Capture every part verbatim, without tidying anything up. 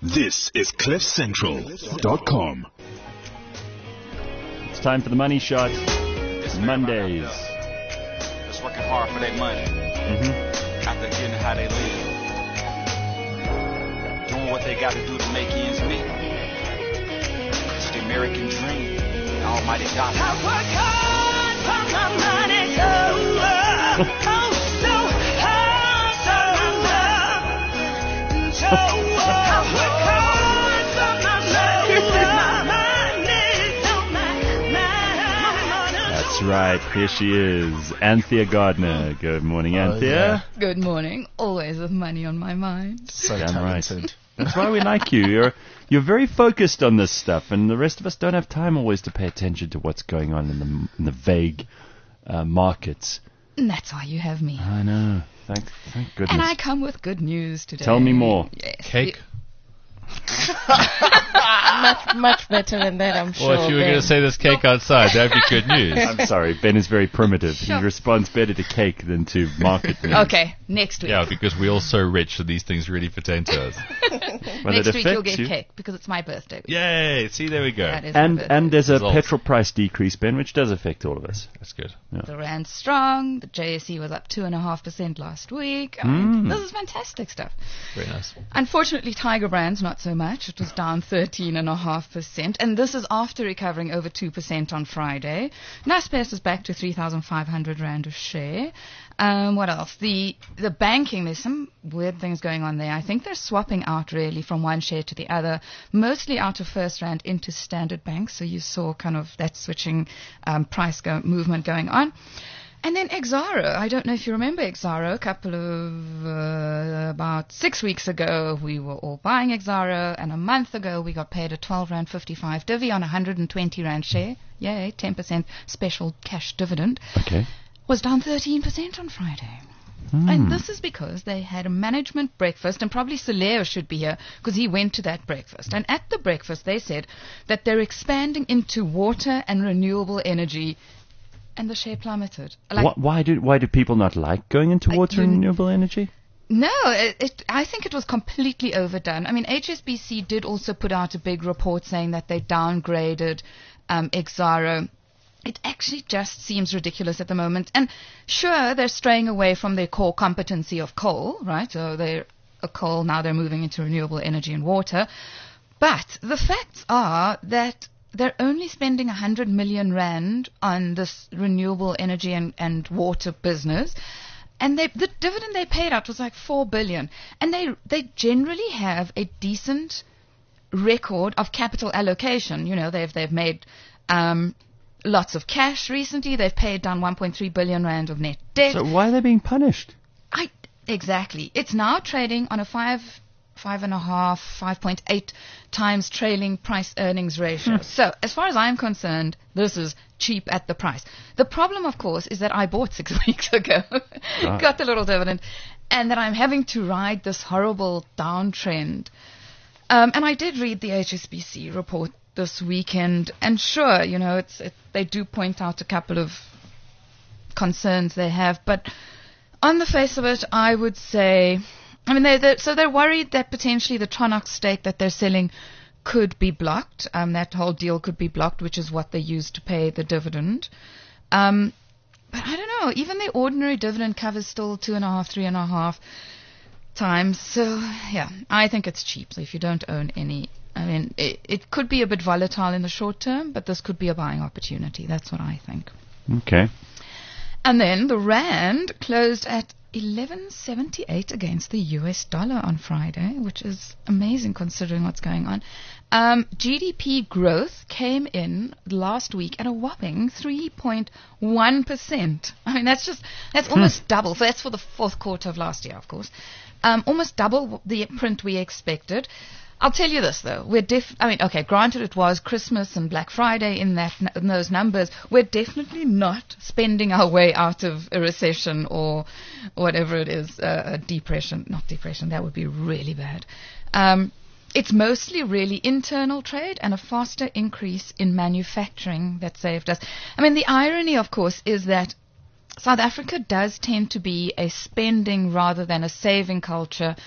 This is cliff central dot com. It's time for the Money Shot. Mondays. That's working hard for their money. Mm-hmm. After getting how they live. Doing what they got to do to make ends meet. It's the American dream. The almighty God. I work hard for my money, so, uh, oh, so, oh, so, uh, so, uh, I work hard for my money, so, my money, so, my, my, That's right. Here she is, Anthea Gardner. Good morning, Anthea. Oh, yeah. Good morning. Always with money on my mind. So Damn right. talented. That's why we like you. You're you're very focused on this stuff, and the rest of us don't have time always to pay attention to what's going on in the in the vague uh, markets. And that's why you have me. I know. Thank thank goodness. And I come with good news today. Tell me more. Yes. Cake? much, much better than that, I'm sure. Well, if you were Ben. going to say there's cake outside, that'd be good news. I'm sorry, Ben is very primitive. Sure. He responds better to cake than to market news. Okay, next week. Yeah, because we're all so rich that these things really pertain to us. Well, next it week you'll affects get you. cake because it's my birthday week. Yay! See, there we go. That is my And birthday and there's a Results. petrol price decrease, Ben, which does affect all of us. That's good. The rand's strong. The J S E was up two and a half percent last week. I Mm. mean, this is fantastic stuff. Very nice. Unfortunately, Tiger Brands not so much. It was down thirteen and a half percent, and this is after recovering over two percent on Friday. Naspers is back to three thousand five hundred rand a share. Um, what else? The the banking. There's some weird things going on there. I think they're swapping out really from one share to the other, mostly out of First Rand into Standard Bank. So you saw kind of that switching um, price go- movement going on. And then Exaro. I don't know if you remember Exaro. A couple of, uh, about six weeks ago, we were all buying Exaro. And a month ago, we got paid a twelve rand fifty-five divvy on a one hundred twenty rand share. Yay, ten percent special cash dividend. Okay. Was down thirteen percent on Friday. Hmm. And this is because they had a management breakfast, and probably Soleo should be here because he went to that breakfast. And at the breakfast, they said that they're expanding into water and renewable energy, and the share plummeted. Like, Wh- why do why do people not like going into Like water you- and renewable energy? No, it, it, I think it was completely overdone. I mean, H S B C did also put out a big report saying that they downgraded um, Exaro. It actually just seems ridiculous at the moment. And sure, they're straying away from their core competency of coal, right? So they're a coal, now they're moving into renewable energy and water. But the facts are that they're only spending one hundred million rand on this renewable energy and, and water business. And they, the dividend they paid out was like four billion. And they, they generally have a decent record of capital allocation. You know, they've, they've made, um, lots of cash recently. They've paid down one point three billion rand of net debt. So why are they being punished? I exactly. It's now trading on a five, five and a half, five point eight times trailing price earnings ratio. So as far as I'm concerned, this is cheap at the price. The problem, of course, is that I bought six weeks ago, Ah. got the little dividend, and that I'm having to ride this horrible downtrend. Um, and I did read the H S B C report this weekend, and sure, you know, it's it, they do point out a couple of concerns they have, but on the face of it, I would say, I mean, they they so they're worried that potentially the Tronox stake that they're selling could be blocked. Um, that whole deal could be blocked, which is what they used to pay the dividend. Um, but I don't know. Even the ordinary dividend cover is still two and a half, three and a half times. So yeah, I think it's cheap. So if you don't own any. I mean, it, it could be a bit volatile in the short term, but this could be a buying opportunity. That's what I think. Okay. And then the rand closed at eleven seventy-eight against the U S dollar on Friday, which is amazing considering what's going on. Um, G D P growth came in last week at a whopping three point one percent. I mean, that's just, that's almost double. So that's for the fourth quarter of last year, of course. Um, almost double the print we expected. I'll tell you this though, we're def- I mean, okay, granted it was Christmas and Black Friday in that in those numbers. We're definitely not spending our way out of a recession or whatever it is, uh, a depression. Not depression, that would be really bad. Um, it's mostly really internal trade and a faster increase in manufacturing that saved us. I mean, the irony, of course, is that South Africa does tend to be a spending rather than a saving culture.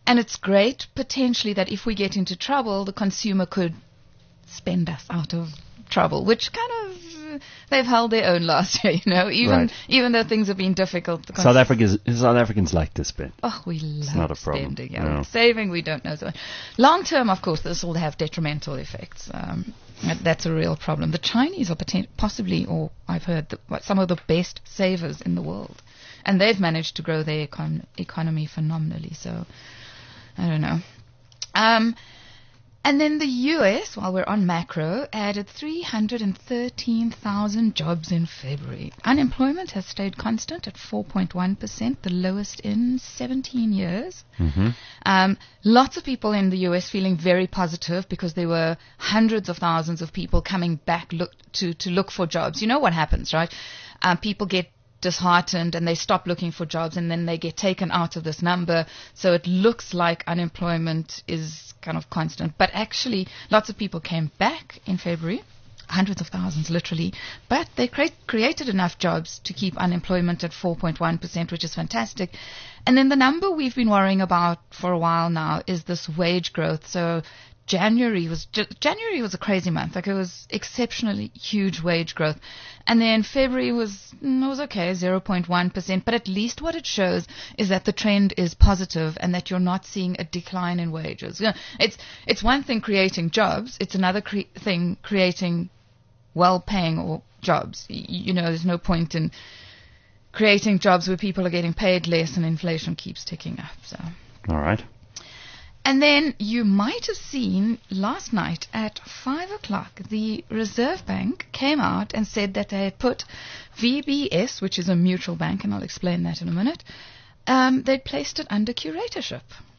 and it's great potentially that if we get into trouble, the consumer could spend us out of trouble, which kind of they've held their own last year, you know, even Right. even though things have been difficult. The South Africans, South Africans like to spend. Oh, we love not a problem. spending. Yeah. No. Saving, we don't know so much. Long term, of course, this will have detrimental effects. Um, that- that's a real problem. The Chinese are poten- possibly, or I've heard, the, what, some of the best savers in the world. And they've managed to grow their econ- economy phenomenally. So, I don't know. Um, and then the U S, while we're on macro, added three hundred thirteen thousand jobs in February. Unemployment has stayed constant at four point one percent, the lowest in seventeen years. Mm-hmm. Um, lots of people in the U S feeling very positive because there were hundreds of thousands of people coming back look to, to look for jobs. You know what happens, right? Um, people get disheartened and they stop looking for jobs and then they get taken out of this number. So it looks like unemployment is kind of constant. But actually, lots of people came back in February. Hundreds of thousands, literally. But they cre- created enough jobs to keep unemployment at four point one percent, which is fantastic. And then the number we've been worrying about for a while now is this wage growth. So January was ju- January was a crazy month. Like, it was exceptionally huge wage growth. And then February was mm, it was okay, zero point one percent. But at least what it shows is that the trend is positive and that you're not seeing a decline in wages. You know, it's it's one thing creating jobs. It's another cre- thing creating well-paying or jobs. Y- you know, there's no point in creating jobs where people are getting paid less and inflation keeps ticking up. So. All right. And then you might have seen last night at five o'clock, the Reserve Bank came out and said that they had put V B S, which is a mutual bank, and I'll explain that in a minute, um, they'd placed it under curatorship.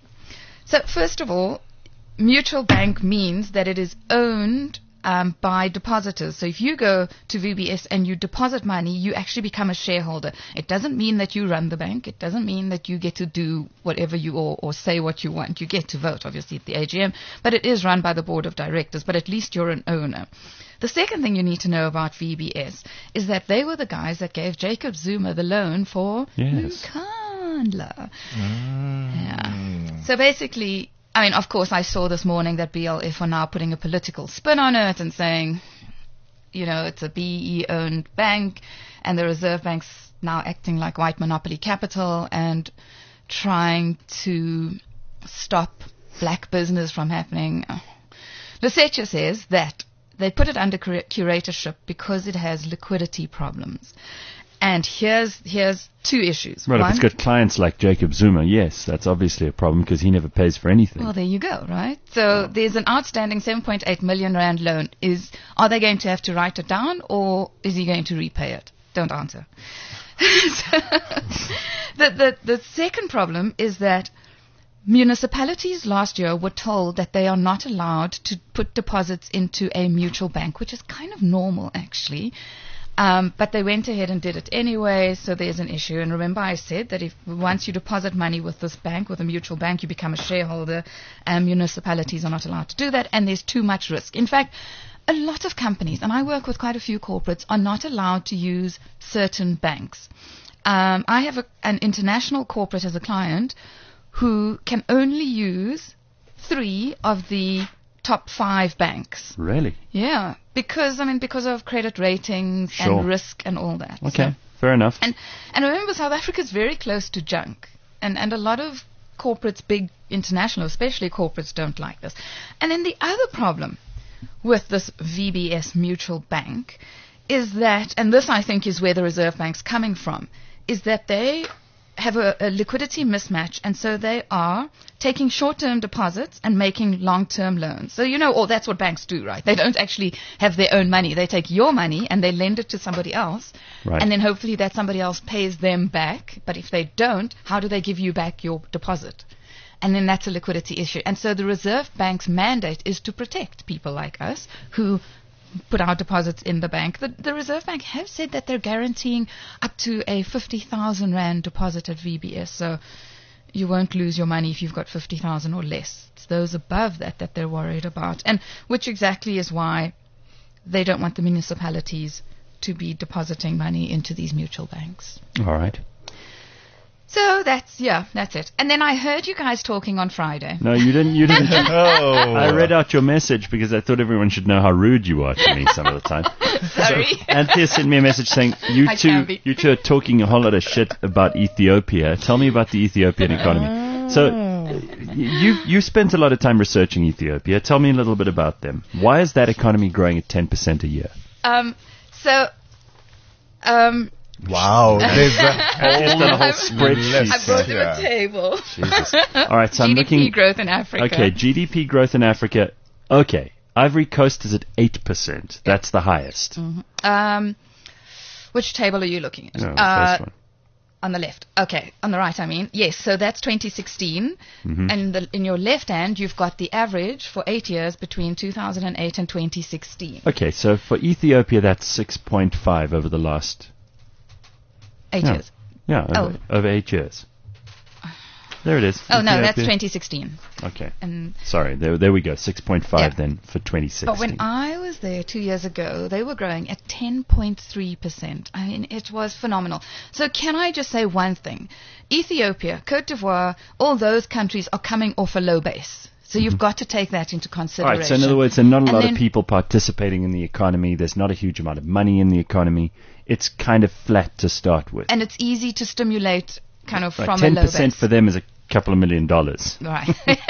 So first of all, mutual bank means that it is owned um, by depositors. So if you go to V B S and you deposit money, you actually become a shareholder. It doesn't mean that you run the bank. It doesn't mean that you get to do whatever you or, or say what you want. You get to vote, obviously, at the A G M, but it is run by the board of directors, but at least you're an owner. The second thing you need to know about V B S is that they were the guys that gave Jacob Zuma the loan for Yes. Nkandla. Yeah. So basically, I mean, of course, I saw this morning that B L F are now putting a political spin on it and saying, you know, it's a B E-owned bank, and the Reserve Bank's now acting like white monopoly capital and trying to stop black business from happening. Lucetia says that they put it under cura- curatorship because it has liquidity problems. And here's here's two issues. Well, One, if it's got clients like Jacob Zuma, yes, that's obviously a problem because he never pays for anything. well, there you go, right? So there's an outstanding seven point eight million rand loan. Is are they going to have to write it down, or is he going to repay it? Don't answer. So, the, the the second problem is that municipalities last year were told that they are not allowed to put deposits into a mutual bank, which is kind of normal, actually. Um, but they went ahead and did it anyway, so there's an issue. And remember, I said that if once you deposit money with this bank, with a mutual bank, you become a shareholder, and municipalities are not allowed to do that, and there's too much risk. In fact, a lot of companies, and I work with quite a few corporates, are not allowed to use certain banks. Um, I have a, an international corporate as a client who can only use three of the top five banks. Really? Yeah, because I mean, because of credit ratings Sure. and risk and all that. Okay, So- fair enough. and and remember, South Africa is very close to junk, and and a lot of corporates, big international, especially corporates, don't like this. And then the other problem with this V B S mutual bank is that, and this I think is where the Reserve Bank's coming from, is that they have a, a liquidity mismatch, and so they are taking short-term deposits and making long-term loans. So, you know, oh, that's what banks do, right? They don't actually have their own money. They take your money and they lend it to somebody else, Right. and then hopefully that somebody else pays them back. But if they don't, how do they give you back your deposit? And then that's a liquidity issue. And so the Reserve Bank's mandate is to protect people like us who put our deposits in the bank. The, the Reserve Bank have said that they're guaranteeing up to a fifty thousand rand deposit at V B S. So you won't lose your money if you've got fifty thousand or less. It's those above that that they're worried about. And which exactly is why they don't want the municipalities to be depositing money into these mutual banks. All right. So that's, yeah, that's it. And then I heard you guys talking on Friday. No, you didn't. You didn't. Oh. I read out your message because I thought everyone should know how rude you are to me some of the time. Sorry. Anthea sent me a message saying, you I two, can be. you two are talking a whole lot of shit about Ethiopia. Tell me about the Ethiopian economy. So, uh, you, you spent a lot of time researching Ethiopia. Tell me a little bit about them. Why is that economy growing at ten percent a year? Um, so, um, Wow. There's a Just done a whole spreadsheet. I brought them Yeah. a table. Jesus. All right, so I'm G D P looking. growth in Africa. Okay, G D P growth in Africa. Okay, Ivory Coast is at eight percent. That's the highest. Um, which table are you looking at? No, the Uh, first one. On the left. Okay, on the right, I mean. Yes, so that's twenty sixteen. Mm-hmm. And the, in your left hand, you've got the average for eight years between two thousand eight and twenty sixteen. Okay, so for Ethiopia, that's six point five over the last. Eight Yeah. years. Yeah, over, over eight years. There it is. Oh, no, that's Ethiopia. twenty sixteen. Okay. And Sorry, there, there we go. six point five Yeah. then for twenty sixteen. But when I was there two years ago, they were growing at ten point three percent. I mean, it was phenomenal. So can I just say one thing? Ethiopia, Cote d'Ivoire, all those countries are coming off a low base. So you've got to take that into All consideration. right, so in other words, there are not a And lot then- of people participating in the economy. There's not a huge amount of money in the economy. It's kind of flat to start with. And it's easy to stimulate kind of Right, from ten a low percent base. for them is a couple of million dollars. Right.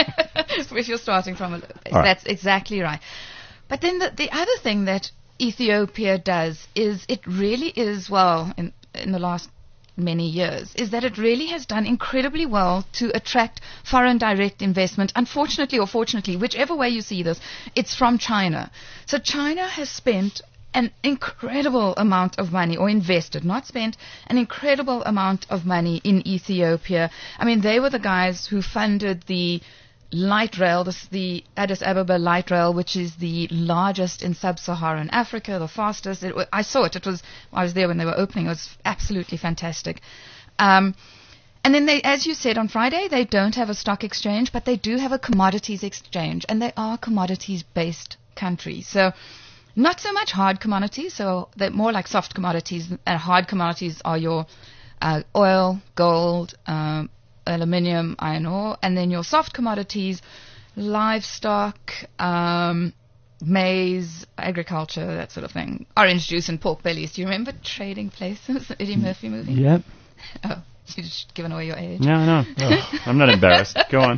If you're starting from a low base. All right. That's exactly right. But then the, the other thing that Ethiopia does is it really is, well, in, in the last many years, is that it really has done incredibly well to attract foreign direct investment. Unfortunately or fortunately, whichever way you see this, it's from China. So China has spent an incredible amount of money, or invested, not spent, an incredible amount of money in Ethiopia. I mean, they were the guys who funded the light rail, the, the Addis Ababa light rail, which is the largest in sub-Saharan Africa, the fastest. It, wa- I saw it. It was I was there when they were opening. It was absolutely fantastic. Um, and then they, as you said on Friday, they don't have a stock exchange, but they do have a commodities exchange, and they are commodities-based countries. So not so much hard commodities, so they're more like soft commodities. And hard commodities are your uh, oil, gold, um, aluminium, iron ore, and then your soft commodities, livestock, um, maize, agriculture, that sort of thing. Orange juice and pork bellies. Do you remember Trading Places, the Eddie Murphy movie? Yep. Oh, you've just given away your age. No, no. Oh, I'm not embarrassed. Go on.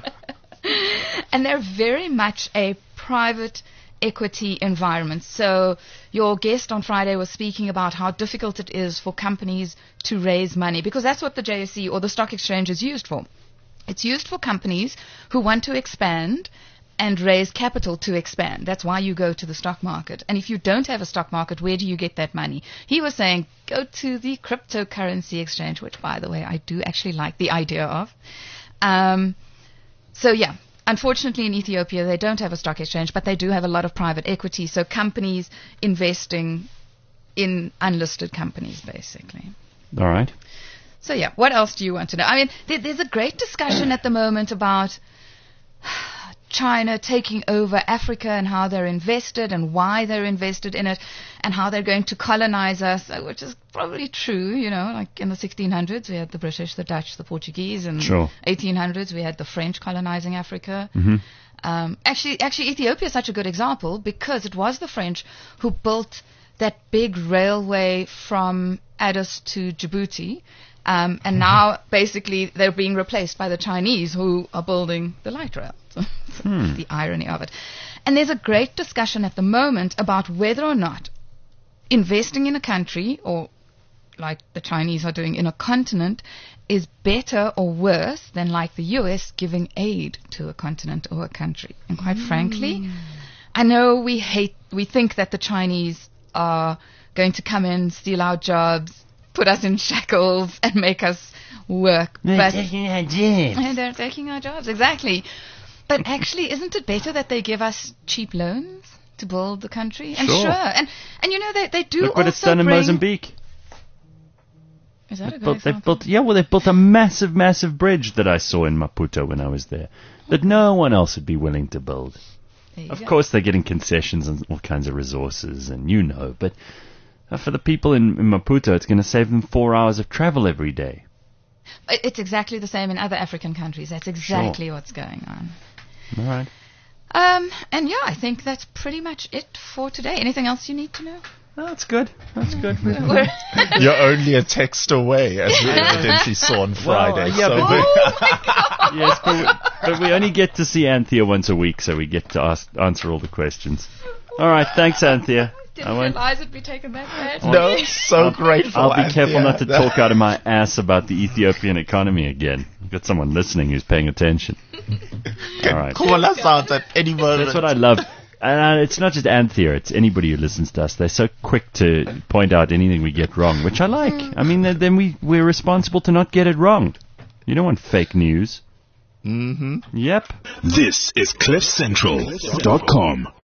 And they're very much a private equity environment. So your guest on Friday was speaking about how difficult it is for companies to raise money, because that's what the J S E or the stock exchange is used for. It's used for companies who want to expand and raise capital to expand. That's why you go to the stock market. And if you don't have a stock market, where do you get that money? He was saying, go to the cryptocurrency exchange, which, by the way, I do actually like the idea of. Um, so, yeah. Unfortunately, in Ethiopia, they don't have a stock exchange, but they do have a lot of private equity. So companies investing in unlisted companies, basically. All right. So, yeah, what else do you want to know? I mean, there, there's a great discussion at the moment about China taking over Africa and how they're invested and why they're invested in it and how they're going to colonize us, uh, which is probably true, you know, like in the sixteen hundreds we had the British, the Dutch, the Portuguese, and Sure. eighteen hundreds we had the French colonizing Africa. Mhm. Um, actually, actually, Ethiopia is such a good example because it was the French who built that big railway from Addis to Djibouti. Um, and now, basically, they're being replaced by the Chinese who are building the light rail. So, Hmm. the irony of it. And there's a great discussion at the moment about whether or not investing in a country, or like the Chinese are doing in a continent, is better or worse than like the U S giving aid to a continent or a country. And quite frankly, I know we hate, we think that the Chinese are going to come in, steal our jobs, put us in shackles, and make us work. But and they're taking our jobs, exactly. But actually, isn't it better that they give us cheap loans to build the country? And Sure. sure, and and you know they they do Look what also it's done in bring, Mozambique. Is that a good Built, they've example? built, yeah, well, they've built a massive, massive bridge that I saw in Maputo when I was there that no one else would be willing to build. There you Of go. course, they're getting concessions and all kinds of resources, and you know, but uh, for the people in, in Maputo, it's going to save them four hours of travel every day. It- It's exactly the same in other African countries. That's exactly what's going on. All right. Um, and yeah, I think that's pretty much it for today. Anything else you need to know? Oh, that's good. That's good. We're- You're only a text away, as we evidently saw on Friday. yeah, so but- Oh Yes, but we, but we only get to see Anthea once a week, so we get to ask, answer all the questions. All right, thanks, Anthea. Didn't I won't- realize it'd be taken that bad. no, so grateful. I'll be Anthea. careful not to talk out of my ass about the Ethiopian economy again. I've got someone listening who's paying attention. Can All right. call us out at any moment. That's what I love. And uh, it's not just Anthea, it's anybody who listens to us. They're so quick to point out anything we get wrong, which I like. I mean, then then we, we're responsible to not get it wrong. You don't want fake news. Mm-hmm. Yep. This is cliff central dot com.